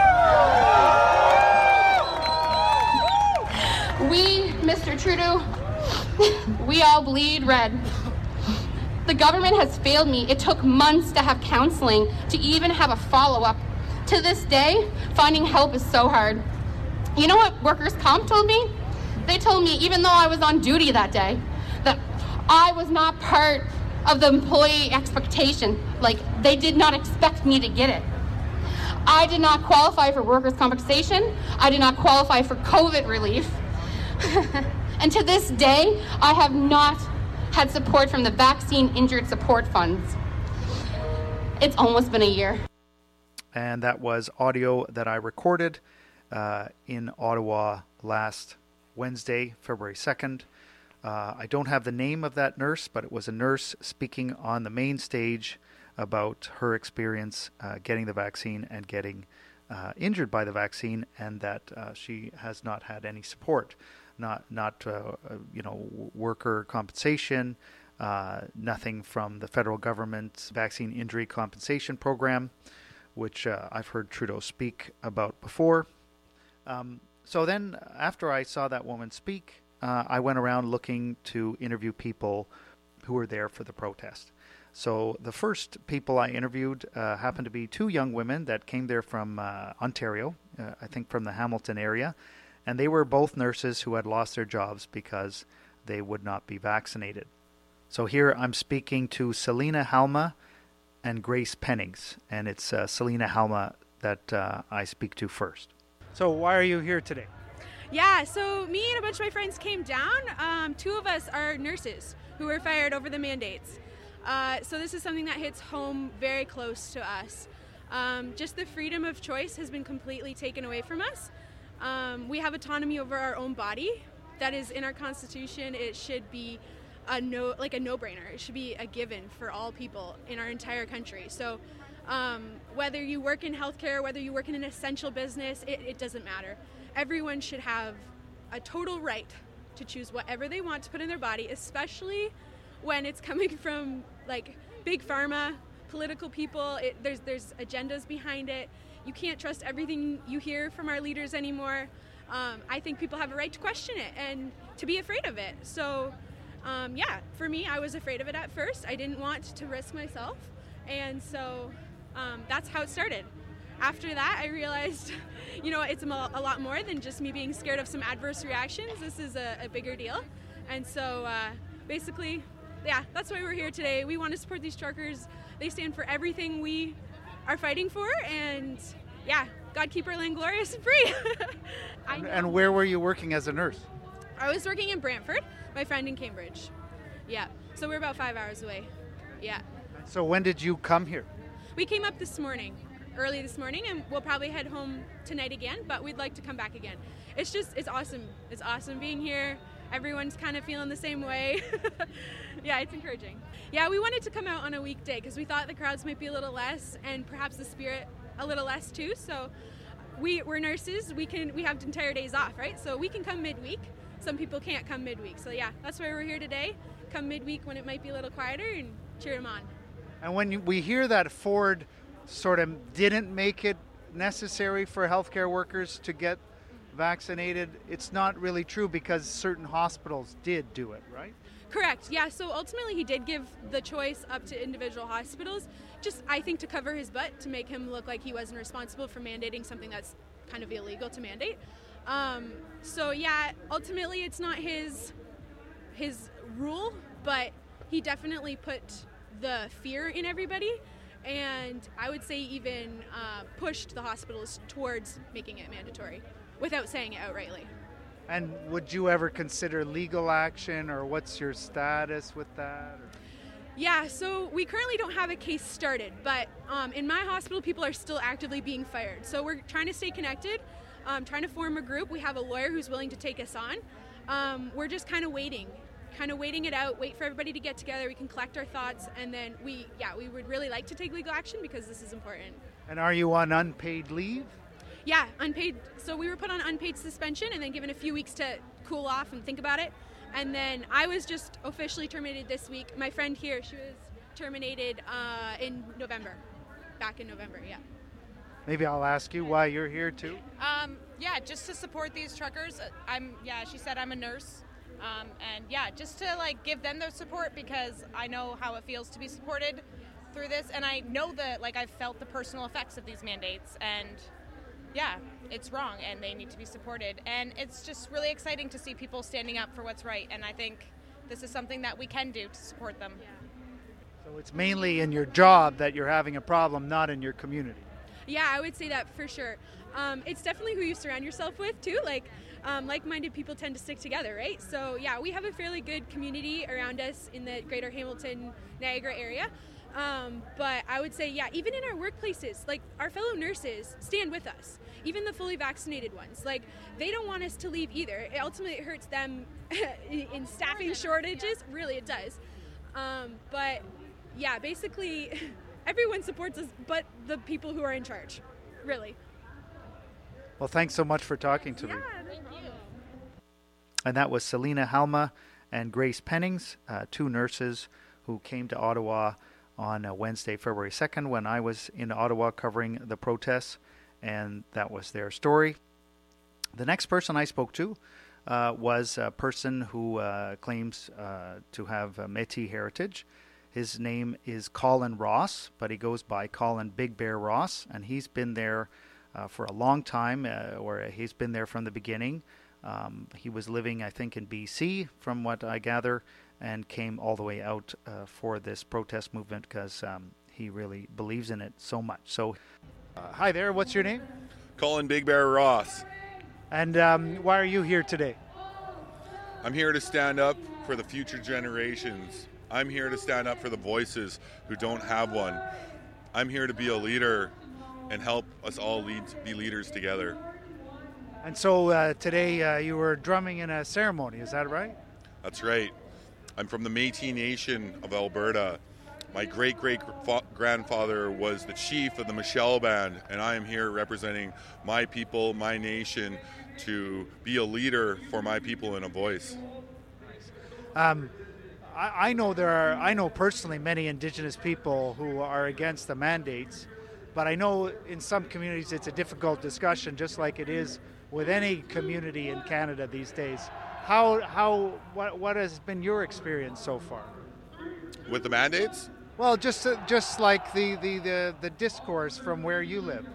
We, Mister Trudeau, we all bleed red. The government has failed me. It took months to have counseling, to even have a follow-up. To this day, finding help is so hard. You know what workers' comp told me? They told me, even though I was on duty that day, that I was not part of the employee expectation. Like, they did not expect me to get it. I did not qualify for workers' compensation. I did not qualify for COVID relief. And to this day, I have not had support from the Vaccine Injured Support Funds. It's almost been a year. And that was audio that I recorded uh, in Ottawa last Wednesday, February second. Uh, I don't have the name of that nurse, but it was a nurse speaking on the main stage about her experience uh, getting the vaccine and getting uh, injured by the vaccine, and that uh, she has not had any support. Not, not uh, you know, worker compensation, uh, nothing from the federal government's vaccine injury compensation program, which uh, I've heard Trudeau speak about before. Um, so then, after I saw that woman speak, uh, I went around looking to interview people who were there for the protest. So the first people I interviewed uh, happened to be two young women that came there from uh, Ontario, uh, I think from the Hamilton area. And they were both nurses who had lost their jobs because they would not be vaccinated. So here I'm speaking to Selena Halma and Grace Pennings. And it's uh, Selena Halma that uh, I speak to first. So why are you here today? Yeah, so me and a bunch of my friends came down. Um, two of us are nurses who were fired over the mandates. Uh, so this is something that hits home very close to us. Um, just the freedom of choice has been completely taken away from us. Um, we have autonomy over our own body. That is in our Constitution. It should be a no, like a no-brainer. It should be a given for all people in our entire country. So um, whether you work in healthcare, whether you work in an essential business, it, it doesn't matter. Everyone should have a total right to choose whatever they want to put in their body, especially when it's coming from like big pharma, political people. It, there's there's agendas behind it. you can't trust everything you hear from our leaders anymore. Um, I think people have a right to question it and to be afraid of it. So, um, yeah, for me, I was afraid of it at first. I didn't want to risk myself, and so um, that's how it started. After that, I realized, you know, it's a lot more than just me being scared of some adverse reactions. This is a, a bigger deal. And so uh, basically, yeah, that's why we're here today. We want to support these truckers. They stand for everything we are fighting for. And yeah, God keep our land glorious and free. I know. And where were you working as a nurse? I was working in Brantford, my friend in Cambridge. Yeah, so we're about five hours away. Yeah. So when did you come here? We came up this morning, early this morning, and we'll probably head home tonight again, but we'd like to come back again. It's just, it's awesome. It's awesome being here. Everyone's kind of feeling the same way. Yeah, it's encouraging. Yeah, we wanted to come out on a weekday because we thought the crowds might be a little less and perhaps the spirit a little less too. So we, we're nurses. We can we have entire days off, right? So we can come midweek. Some people can't come midweek. So yeah, that's why we're here today. Come midweek when it might be a little quieter and cheer them on. And when you, we hear that Ford sort of didn't make it necessary for healthcare workers to get vaccinated, it's not really true because certain hospitals did do it, right? Correct. Yeah, so ultimately he did give the choice up to individual hospitals, just I think to cover his butt, to make him look like he wasn't responsible for mandating something that's kind of illegal to mandate. Um, so yeah, ultimately it's not his his rule, but he definitely put the fear in everybody, and I would say even uh, pushed the hospitals towards making it mandatory without saying it outrightly. And would you ever consider legal action, or what's your status with that? Or? Yeah, so we currently don't have a case started, but um, in my hospital, people are still actively being fired. So we're trying to stay connected, um, trying to form a group. We have a lawyer who's willing to take us on. Um, we're just kind of waiting, kind of waiting it out, wait for everybody to get together. We can collect our thoughts, and then we, yeah, we would really like to take legal action because this is important. And are you on unpaid leave? Yeah, unpaid. So we were put on unpaid suspension and then given a few weeks to cool off and think about it. And then I was just officially terminated this week. My friend here, she was terminated uh, in November, back in November, yeah. Maybe I'll ask you why you're here too. Um, yeah, just to support these truckers. I'm, yeah, she said I'm a nurse. Um, and yeah, just to like give them the support because I know how it feels to be supported through this. And I know that like I've felt the personal effects of these mandates, and yeah, it's wrong and they need to be supported. And it's just really exciting to see people standing up for what's right. And I think this is something that we can do to support them. So it's mainly in your job that you're having a problem, not in your community. Yeah, I would say that for sure. Um, it's definitely who you surround yourself with too. Like um, like-minded people tend to stick together, right? So yeah, we have a fairly good community around us in the greater Hamilton, Niagara area. Um, but I would say, yeah, even in our workplaces, like our fellow nurses stand with us, even the fully vaccinated ones. Like they don't want us to leave either. It ultimately hurts them in staffing shortages. Really, it does. Um, but yeah, basically everyone supports us, but the people who are in charge, really. Well, thanks so much for talking to yeah, me. Thank you. And that was Selena Halma and Grace Pennings, uh, two nurses who came to Ottawa on uh, Wednesday, February second, when I was in Ottawa covering the protests, and that was their story. The next person I spoke to uh, was a person who uh, claims uh, to have uh, Métis heritage. His name is Colin Ross, but he goes by Colin Big Bear Ross, and he's been there uh, for a long time, uh, or he's been there from the beginning. Um, he was living, I think, in B C, from what I gather, and came all the way out uh, for this protest movement because um, he really believes in it so much. So, uh, hi there, what's your name? Colin Big Bear Ross. And um, why are you here today? I'm here to stand up for the future generations. I'm here to stand up for the voices who don't have one. I'm here to be a leader and help us all lead, be leaders together. And so uh, today uh, you were drumming in a ceremony, is that right? That's right. I'm from the Métis Nation of Alberta. My great-great-grandfather was the chief of the Michelle Band, and I am here representing my people, my nation, to be a leader for my people and a voice. Um, I, I know there are, I know personally many Indigenous people who are against the mandates, But I know in some communities it's a difficult discussion, just like it is with any community in Canada these days. How, how, what, what has been your experience so far? With the mandates? Well, just uh, just like the, the, the, the discourse from where you live.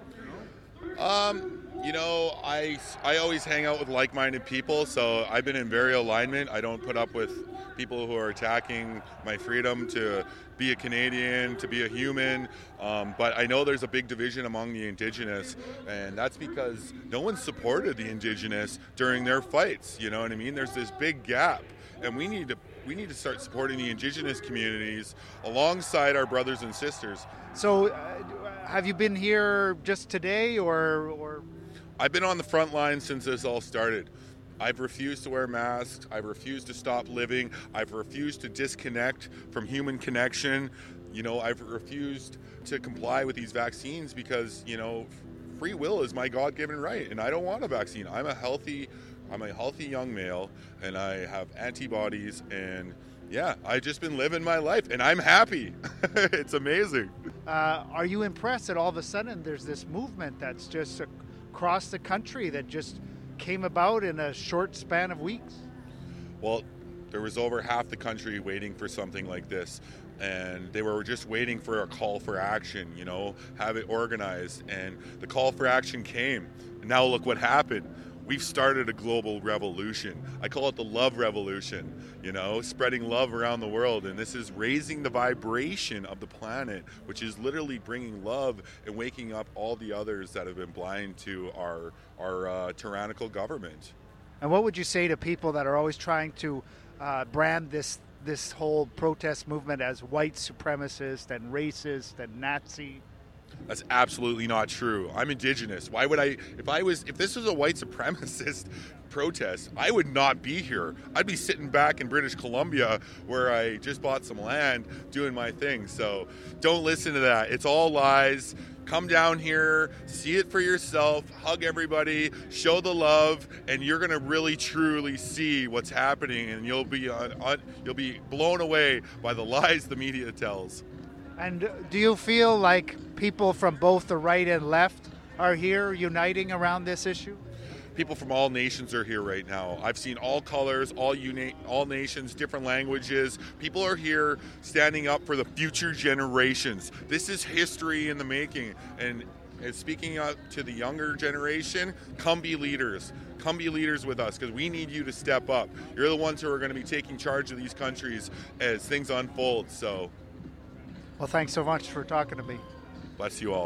Um, you know, I, I always hang out with like-minded people, so I've been in very alignment. I don't put up with people who are attacking my freedom to be a Canadian, to be a human. Um, but I know there's a big division among the Indigenous, and that's because no one supported the Indigenous during their fights. You know what I mean? There's this big gap, and we need to we need to start supporting the Indigenous communities alongside our brothers and sisters. So, uh, have you been here just today, or, or? I've been on the front line since this all started. I've refused to wear masks. I've refused to stop living. I've refused to disconnect from human connection. You know, I've refused to comply with these vaccines because, you know, free will is my God-given right, and I don't want a vaccine. I'm a healthy, I'm a healthy young male, and I have antibodies, and yeah, I've just been living my life, and I'm happy. It's amazing. Uh, are you impressed that all of a sudden there's this movement that's just across the country that just came about in a short span of weeks? Well, there was over half the country waiting for something like this, and they were just waiting for a call for action, you know, have it organized, and the call for action came. And now look what happened. We've started a global revolution. I call it the love revolution, you know, spreading love around the world. And this is raising the vibration of the planet, which is literally bringing love and waking up all the others that have been blind to our, our uh, tyrannical government. And what would you say to people that are always trying to uh, brand this this whole protest movement as white supremacist and racist and Nazi? That's absolutely not true. I'm Indigenous. Why would I, if I was, if this was a white supremacist protest, I would not be here. I'd be sitting back in British Columbia where I just bought some land doing my thing. So don't listen to that. It's all lies. Come down here, see it for yourself, hug everybody, show the love, and you're going to really truly see what's happening, and you'll be uh, un, you'll be blown away by the lies the media tells. And do you feel like people from both the right and left are here uniting around this issue? People from all nations are here right now. I've seen all colors, all uni- all nations, different languages. People are here standing up for the future generations. This is history in the making. And, and speaking up to the younger generation, come be leaders. Come be leaders with us, because we need you to step up. You're the ones who are going to be taking charge of these countries as things unfold. So, well, thanks so much for talking to me. Bless you all.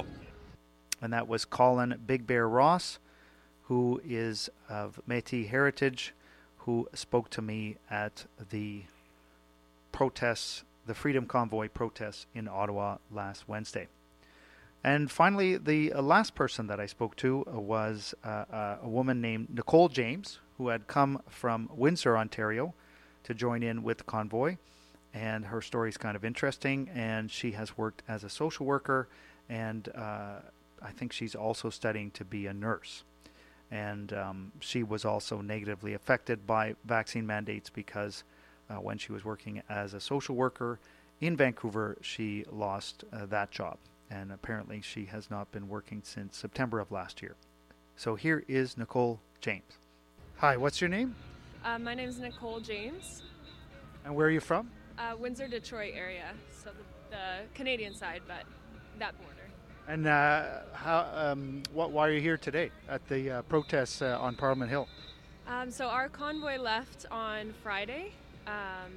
And that was Colin Big Bear Ross, who is of Métis heritage, who spoke to me at the protests, the Freedom Convoy protests in Ottawa last Wednesday. And finally, the uh, last person that I spoke to uh, was uh, uh, a woman named Nicole James, who had come from Windsor, Ontario, to join in with the convoy. And her story is kind of interesting, and she has worked as a social worker, and uh, I think she's also studying to be a nurse. And um, she was also negatively affected by vaccine mandates because uh, when she was working as a social worker in Vancouver, she lost uh, that job. And apparently she has not been working since September of last year. So here is Nicole James. Hi, what's your name? Uh, my name is Nicole James. And where are you from? Uh, Windsor, Detroit area, so the, the Canadian side, but that border. And uh, how? Um, what? Why are you here today at the uh, protests uh, on Parliament Hill? Um, so our convoy left on Friday, um,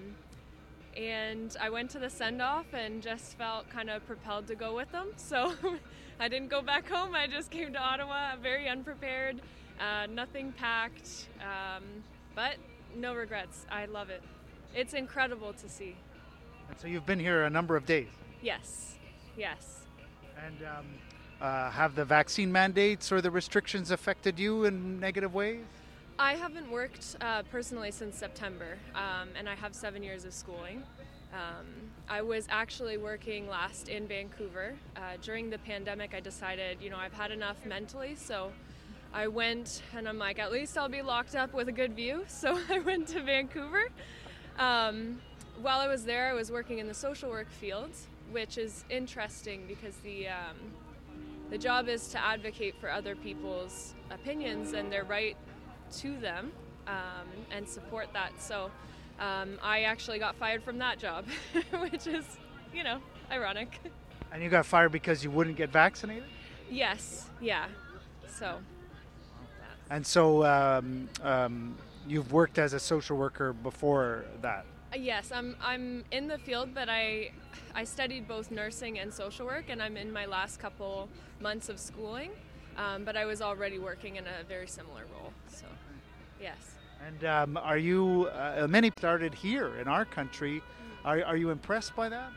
and I went to the send-off and just felt kind of propelled to go with them. So I didn't go back home. I just came to Ottawa, very unprepared, uh, nothing packed, um, but no regrets. I love it. It's incredible to see. And so you've been here a number of days. Yes. Yes. And um, uh, have the vaccine mandates or the restrictions affected you in negative ways? I haven't worked uh, personally since September, um, and I have seven years of schooling. Um, I was actually working last in Vancouver. Uh, during the pandemic, I decided, you know, I've had enough mentally, so I went, and I'm like, at least I'll be locked up with a good view. So I went to Vancouver. Um, while I was there, I was working in the social work field, which is interesting because the um, the job is to advocate for other people's opinions and their right to them, um, and support that. So um, I actually got fired from that job, which is, you know, ironic. And you got fired because you wouldn't get vaccinated? Yes, yeah. So. And so um, um, you've worked as a social worker before that? Yes, I'm I'm in the field, but I I studied both nursing and social work, and I'm in my last couple months of schooling. Um, but I was already working in a very similar role. So, yes. And um, are you? Uh, many started here in our country. Are are you impressed by that?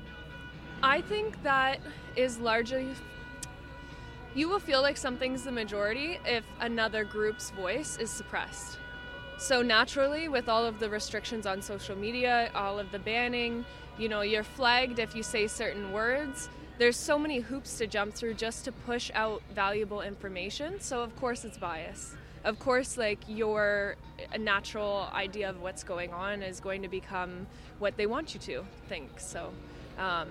I think that is largely. You will feel like something's the majority if another group's voice is suppressed. So naturally, with all of the restrictions on social media, all of the banning, you know, you're flagged if you say certain words. There's so many hoops to jump through just to push out valuable information. So of course it's bias. Of course, like, your natural idea of what's going on is going to become what they want you to think. So, um,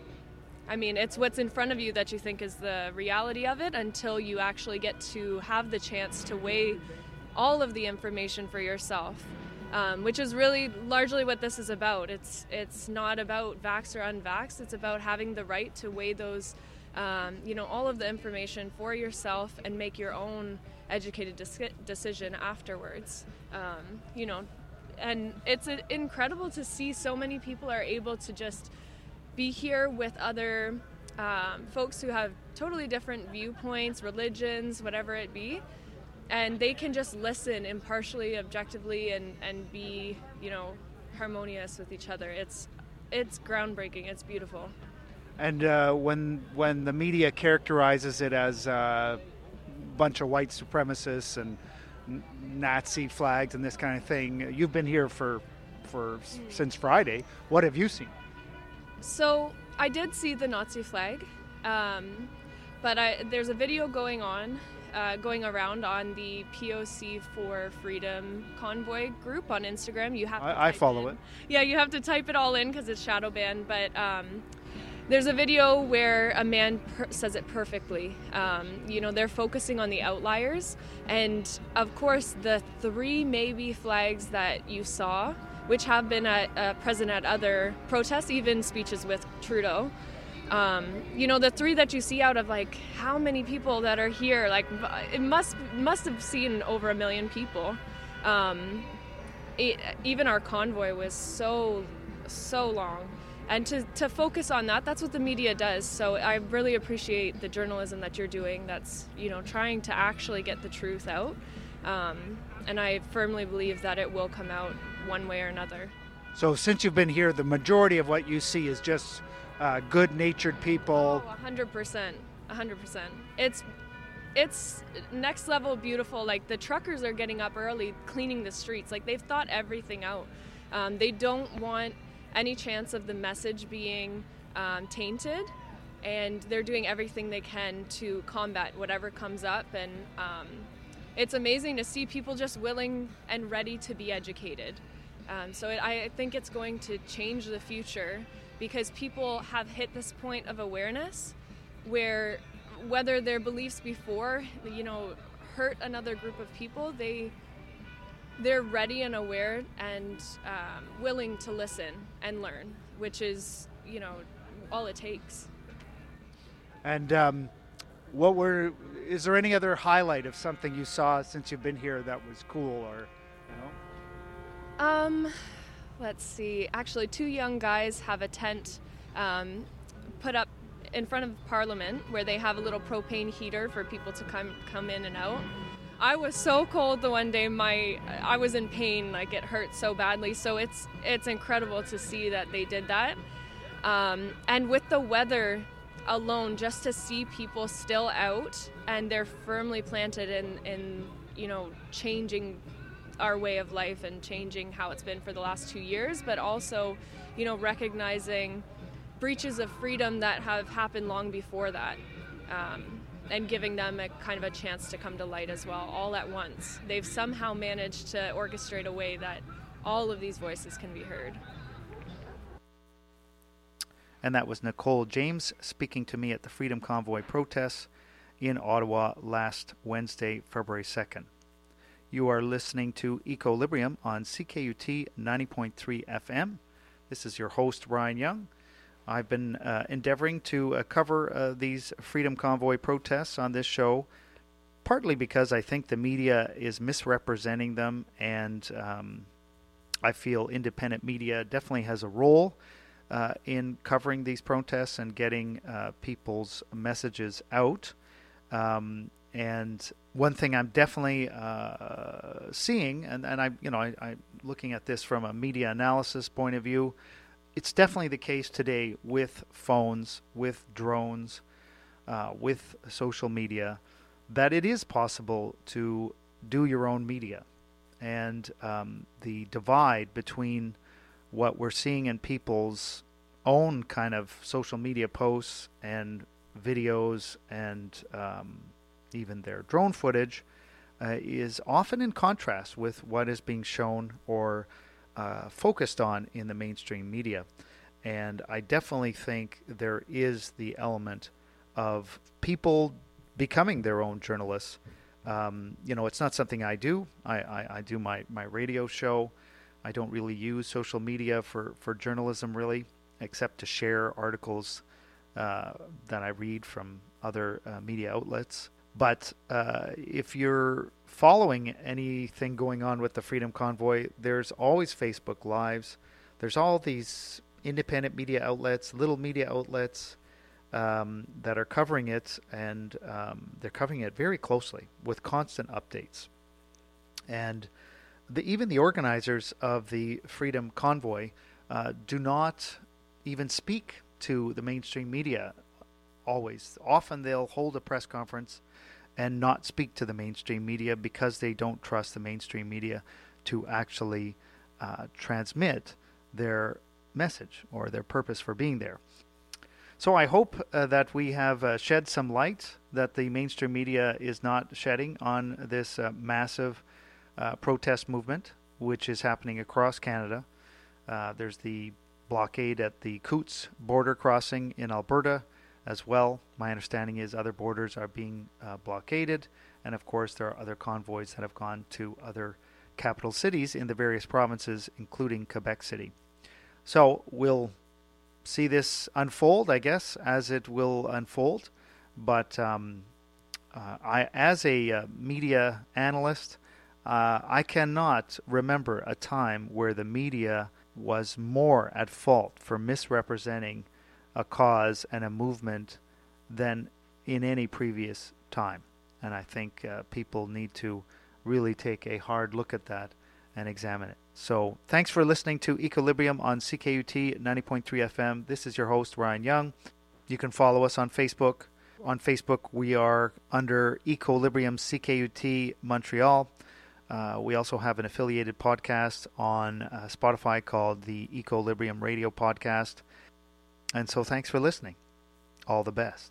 I mean, it's what's in front of you that you think is the reality of it until you actually get to have the chance to weigh all of the information for yourself, um, which is really largely what this is about. It's it's not about vax or unvax. It's about having the right to weigh those, um, you know, all of the information for yourself and make your own educated dis- decision afterwards. Um, you know, and it's a, incredible to see so many people are able to just be here with other um, folks who have totally different viewpoints, religions, whatever it be. And they can just listen impartially, objectively, and, and be, you know, harmonious with each other. It's it's groundbreaking. It's beautiful. And uh, when when the media characterizes it as a bunch of white supremacists and n- Nazi flags and this kind of thing, you've been here for for mm. since Friday. What have you seen? So I did see the Nazi flag, um, but I, there's a video going on. Uh, going around on the P O C for Freedom Convoy group on Instagram. You have to I, I follow in. it. Yeah, you have to type it all in because it's shadow banned. But um, there's a video where a man per- says it perfectly. Um, you know, they're focusing on the outliers, and of course, the three maybe flags that you saw, which have been at, uh, present at other protests, even speeches with Trudeau. Um, you know, the three that you see out of, like, how many people that are here, like, it must must have seen over a million people. Um, it, even our convoy was so, so long. And to, to focus on that, that's what the media does. So I really appreciate the journalism that you're doing that's, you know, trying to actually get the truth out. Um, and I firmly believe that it will come out one way or another. So since you've been here, the majority of what you see is just Uh, good-natured people. Oh, one hundred percent. one hundred percent. It's it's next level beautiful. Like, the truckers are getting up early, cleaning the streets. Like, they've thought everything out. Um, they don't want any chance of the message being um, tainted, and they're doing everything they can to combat whatever comes up. And um, it's amazing to see people just willing and ready to be educated. Um, so it, I think it's going to change the future, because people have hit this point of awareness where whether their beliefs before, you know, hurt another group of people, they, they're ready and aware and um, willing to listen and learn, which is, you know, all it takes. And um, what were, is there any other highlight of something you saw since you've been here that was cool, or, you know? Um... Let's see. Actually, two young guys have a tent um, put up in front of Parliament where they have a little propane heater for people to come come in and out. I was so cold the one day. My I was in pain. Like, it hurt so badly. So it's it's incredible to see that they did that. Um, and with the weather alone, just to see people still out and they're firmly planted in in you know changing our way of life and changing how it's been for the last two years, but also, you know, recognizing breaches of freedom that have happened long before that, um, and giving them a kind of a chance to come to light as well, all at once. They've somehow managed to orchestrate a way that all of these voices can be heard. And that was Nicole James speaking to me at the Freedom Convoy protests in Ottawa last Wednesday, February second. You are listening to Equilibrium on C K U T ninety point three F M. This is your host, Ryan Young. I've been uh, endeavoring to uh, cover uh, these Freedom Convoy protests on this show, partly because I think the media is misrepresenting them, and um, I feel independent media definitely has a role uh, in covering these protests and getting uh, people's messages out. Um, and one thing I'm definitely uh, seeing, and, and I, you know, I, I'm looking at this from a media analysis point of view, it's definitely the case today with phones, with drones, uh, with social media, that it is possible to do your own media. And um, the divide between what we're seeing in people's own kind of social media posts and videos and um, even their drone footage uh, is often in contrast with what is being shown or uh, focused on in the mainstream media. And I definitely think there is the element of people becoming their own journalists. Um, you know, it's not something I do. I, I, I do my, my radio show. I don't really use social media for, for journalism, really, except to share articles uh, that I read from other uh, media outlets. But uh, if you're following anything going on with the Freedom Convoy, there's always Facebook Lives. There's all these independent media outlets, little media outlets, Um, that are covering it, and um, they're covering it very closely with constant updates. And the, even the organizers of the Freedom Convoy uh, do not even speak to the mainstream media always. Often they'll hold a press conference and not speak to the mainstream media because they don't trust the mainstream media to actually uh, transmit their message or their purpose for being there. So I hope uh, that we have uh, shed some light that the mainstream media is not shedding on this uh, massive uh, protest movement, which is happening across Canada. Uh, there's the blockade at the Coutts border crossing in Alberta as well. My understanding is other borders are being uh, blockaded. And of course, there are other convoys that have gone to other capital cities in the various provinces, including Quebec City. So we'll see this unfold, I guess, as it will unfold. But um, uh, I, as a uh, media analyst, uh, I cannot remember a time where the media was more at fault for misrepresenting a cause and a movement than in any previous time. And I think uh, people need to really take a hard look at that and examine it. So thanks for listening to Equilibrium on C K U T ninety point three F M. This is your host, Ryan Young. You can follow us on Facebook. On Facebook, we are under Equilibrium C K U T Montreal. Uh, we also have an affiliated podcast on uh, Spotify called the Equilibrium Radio Podcast. And so thanks for listening. All the best.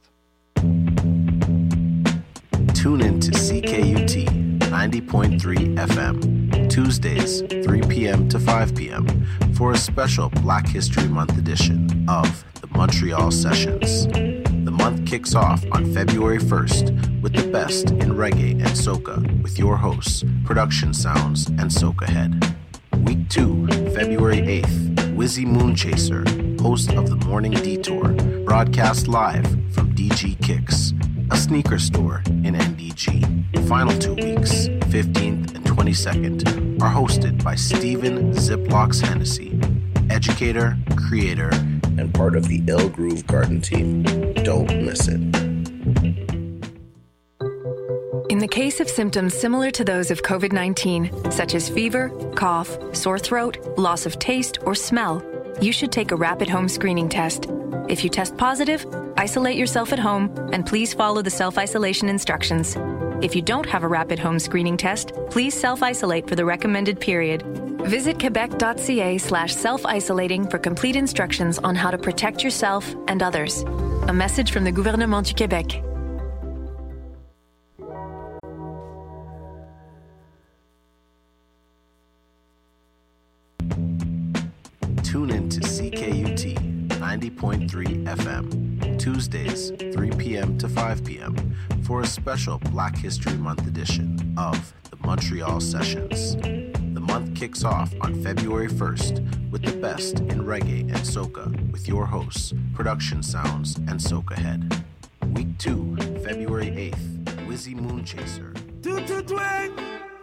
Tune in to C K U T ninety point three F M. Tuesdays, three p.m. to five p.m. for a special Black History Month edition of the Montreal Sessions. The month kicks off on February first with the best in reggae and soca with your hosts, Production Sounds and Soca Head. Week two, February eighth, Wizzy Moonchaser, host of The Morning Detour, broadcast live from D G Kicks, a sneaker store in N D G. Final two weeks, fifteenth and twenty-second, are hosted by Stephen Ziplocks Hennessy, educator, creator, and part of the Ill Groove Garden team. Don't miss it. In the case of symptoms similar to those of COVID nineteen, such as fever, cough, sore throat, loss of taste, or smell, you should take a rapid home screening test. If you test positive, isolate yourself at home and please follow the self-isolation instructions. If you don't have a rapid home screening test, please self-isolate for the recommended period. Visit quebec.ca slash self-isolating for complete instructions on how to protect yourself and others. A message from the Gouvernement du Québec. Tune in to C K U T ninety point three F M, Tuesdays, three p.m. to five p.m. for a special Black History Month edition of the Montreal Sessions. The month kicks off on February first with the best in reggae and soca with your hosts, Production Sounds and Soca Head. Week two, February eighth, Wizzy Moonchaser. Two to twang.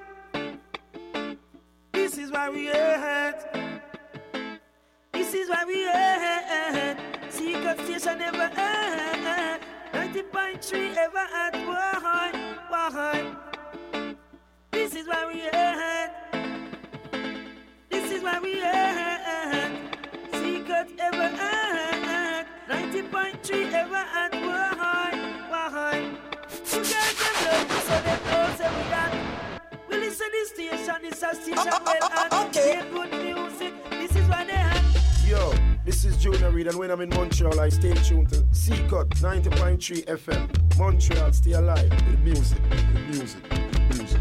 This is why we at. This is why we at. Secret station never at. ninety point three ever at. Why? Why? This is why we at. This is why we at. Secret ever at. ninety point three ever at. Why? Why? You guys them love so they know say we at. We listen this station, this a station well and okay. Good music, this is why they have. Yo, this is Junior Reid, and when I'm in Montreal, I stay tuned to C-Cut ninety point three F M. Montreal, stay alive with music, with music, music,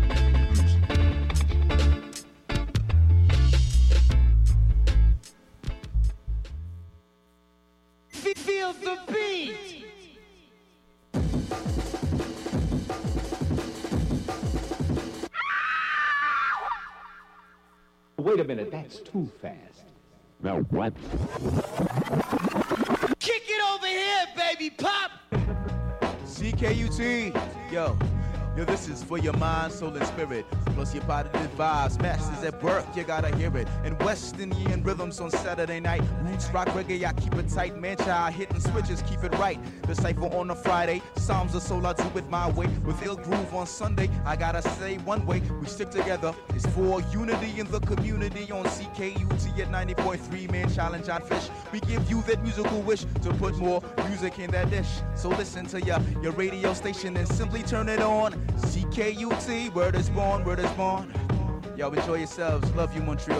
music. Feel the beat. Wait a minute, that's too fast. Now what? Kick it over here, baby pop! C K U T, yo. Yo, this is for your mind, soul, and spirit. Plus your positive vibes. Masters at work, you gotta hear it. And West Indian rhythms on Saturday night. Roots, rock, reggae, I keep it tight. Man, child, hitting switches, keep it right. The cypher on a Friday. Psalms of soul, I do it my way. With ill groove on Sunday, I gotta say one way. We stick together. It's for unity in the community on C K U T at ninety point three. Man, challenge on fish. We give you that musical wish to put more music in that dish. So listen to your, your radio station and simply turn it on. C K U T, word is born, word is born. Y'all enjoy yourselves. Love you, Montreal.